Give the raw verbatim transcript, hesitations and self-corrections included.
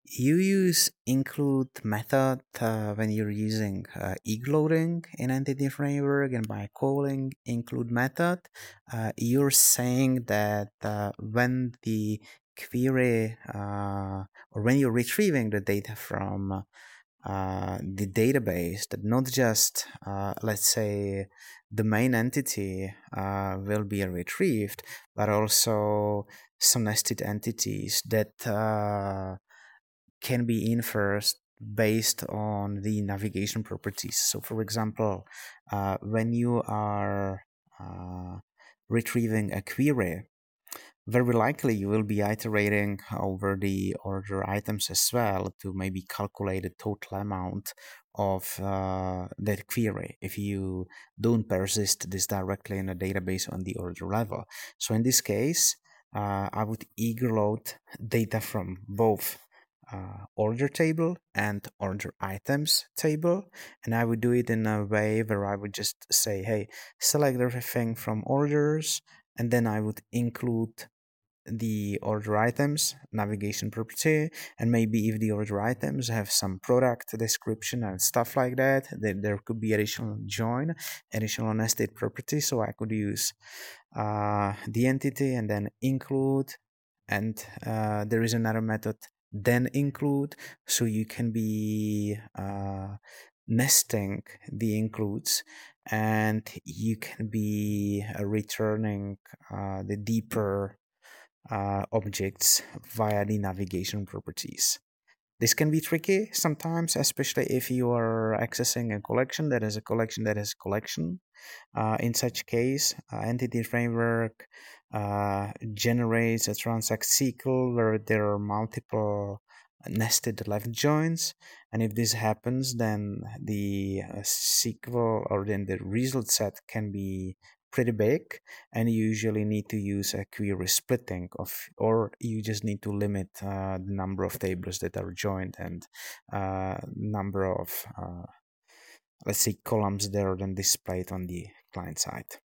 You use include method uh, when you're using uh, egg-loading in Entity Framework, and by calling include method, uh, you're saying that uh, when the query uh, or when you're retrieving the data from uh, the database, that not just uh, let's say the main entity uh, will be retrieved, but also some nested entities that uh, can be inferred based on the navigation properties. So, for example, uh, when you are uh, retrieving a query, very likely you will be iterating over the order items as well to maybe calculate the total amount of uh, that query if you don't persist this directly in a database on the order level. So in this case, uh, I would eager load data from both uh, order table and order items table, and I would do it in a way where I would just say, hey, select everything from orders, and then I would include the order items navigation property, and maybe if the order items have some product description and stuff like that, then there could be additional join, additional nested property. So I could use uh, the entity and then include, and uh, there is another method then include, so you can be uh, nesting the includes, and you can be uh, returning uh, the deeper uh, objects via the navigation properties. This can be tricky sometimes, especially if you are accessing a collection that is a collection that is collection. Uh, in such case, uh, Entity Framework uh, generates a transact S Q L where there are multiple nested left joins, and if this happens, then the uh, S Q L or then the result set can be pretty big, and you usually need to use a query splitting of, or you just need to limit uh, the number of tables that are joined and uh, number of uh, let's say columns that are then displayed on the client side.